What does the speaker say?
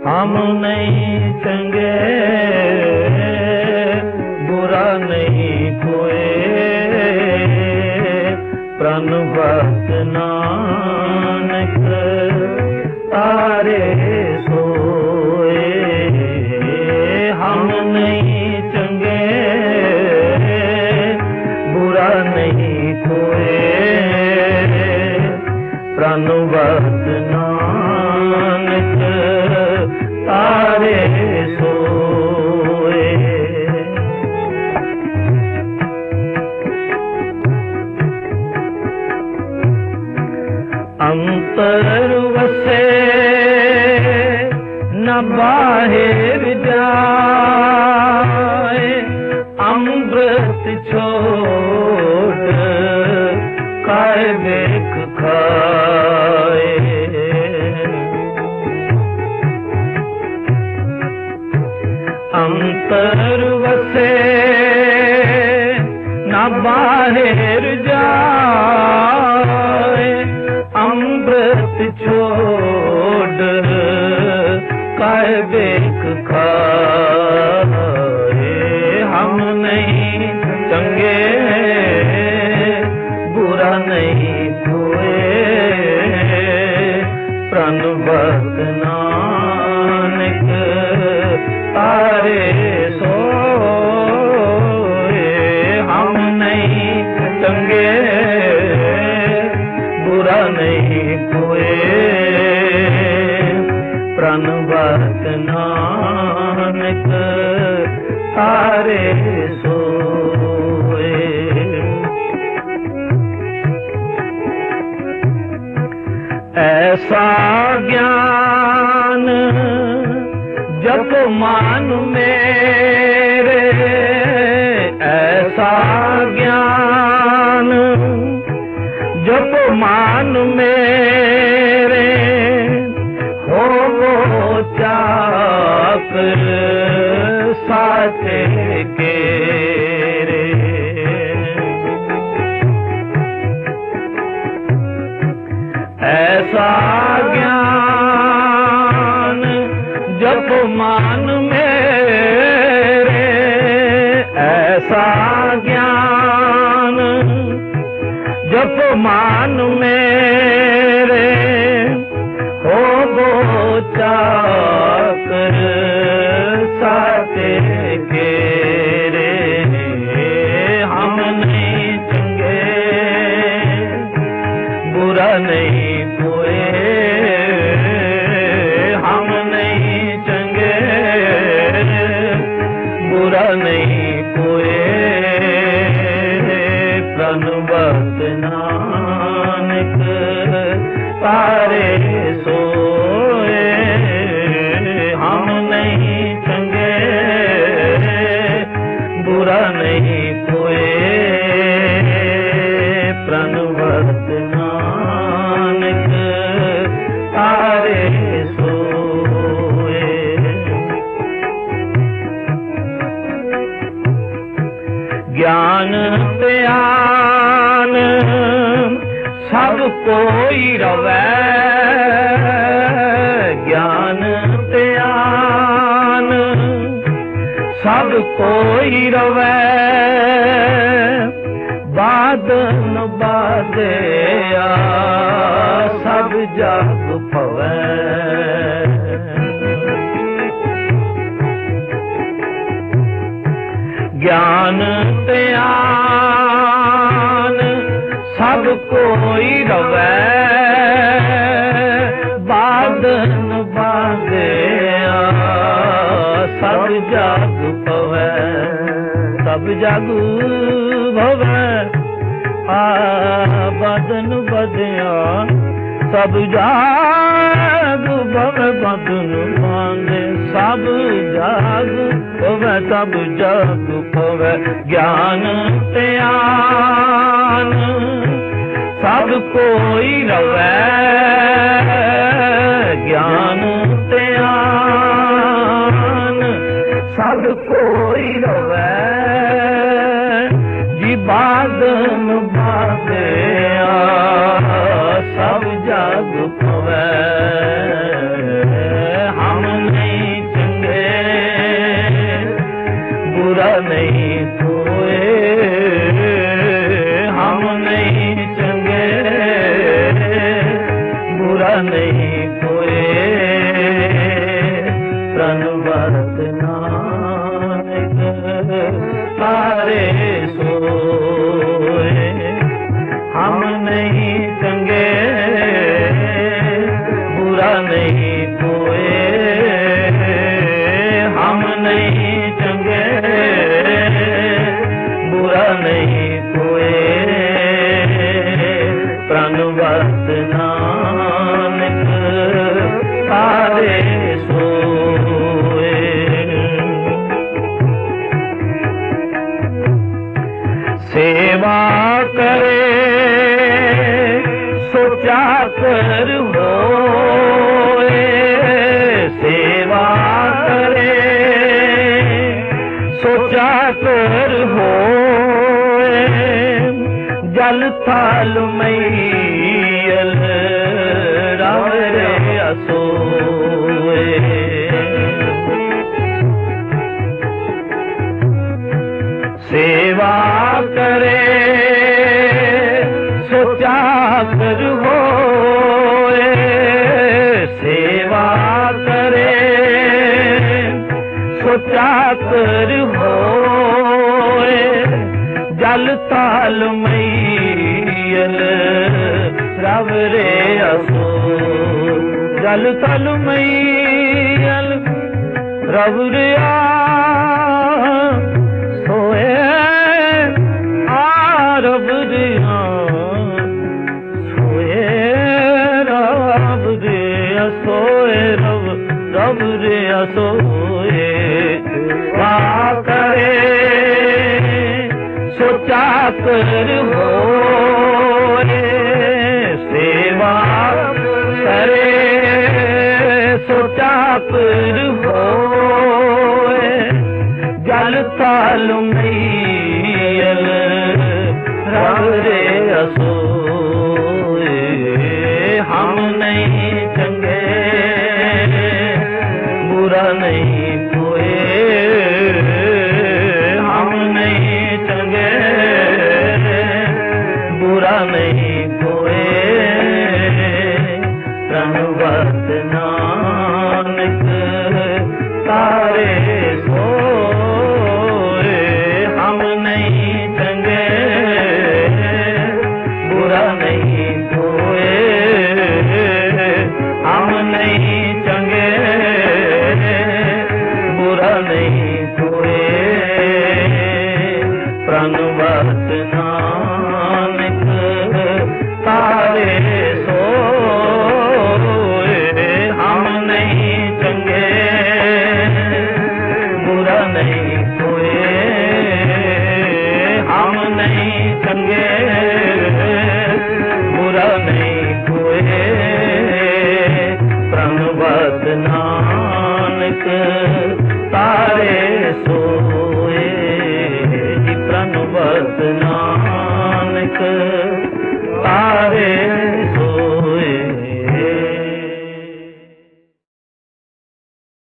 हम नहीं चंगे बुरा नहीं कोई, प्रण भक्त नानक तारे सोए। हम नहीं चंगे बुरा नहीं कोई, प्रण भक्त नानक तारे सोए। अंतर वसे न बाहिर जाए, अमृत छोड़ काय देख खाए। अंतर वसे न बाहिर जाए, अमृत छोड़ काय देख खाए। हम नहीं चंगे बुरा नहीं कोई, प्रण भक्त नानक तारे सोए। हम नहीं चंगे बुरा नहीं कोई, प्रण भक्त नानक तारे सोए। ऐसा ज्ञान जप मान मेरे, ऐसा ज्ञान जप मान मेरे, हो वो चाकर साचे के रे। ऐसा ज्ञान जप मान मेरे, ऐसा ज्ञान जप मान मेरे, हो वो चाकर साचे के रे। हम नहीं चंगे बुरा नहीं कोई, हम नहीं चंगे बुरा नहीं कोई, प्रण भक्त नानक तारे सोए। हम नहीं चंगे बुरा नहीं कोई, प्रण भक्त नानक तारे सोए। ज्ञान ध्यान सब कोई रवै, ज्ञान ध्यान सब कोई रवै, बादन बादया सब जग पवै। ज्ञान ध्यान सब कोई रवै, बादन बादया सब जग पवै। सब जग भवै बादन बदया, सब जग भवै बादन बांधे। सब जग पवै सब जग पवै, ज्ञान ध्यान सब कोई रवै, ज्ञान ध्यान सब कोई रवै, जी बादन बादया सब जग पवै। हमने नहीं कोई, हम नहीं चंगे बुरा नहीं कोई, प्रणवत नानक सारे सोए, हम नहीं चंगे बुरा नहीं कोई, हम नहीं चंगे बुरा नहीं कोई, प्रणवत नानक सारे सोए। सेवा करे सोचा कर होए, सेवा करे सोचा कर होए, जल थाल मैयल राव रे असोए, सेवा करे सोचा कर होए, सेवा करे सोचा कर होए, जल ताल मैयल रव रे असो, जल तल मैयल रव रे सोए, रब दिया सोए, रब दिया सोए, रब दिया सोए, वा करे सोचा कर होए, सेवा करे सोचा कर होए, जल ताल में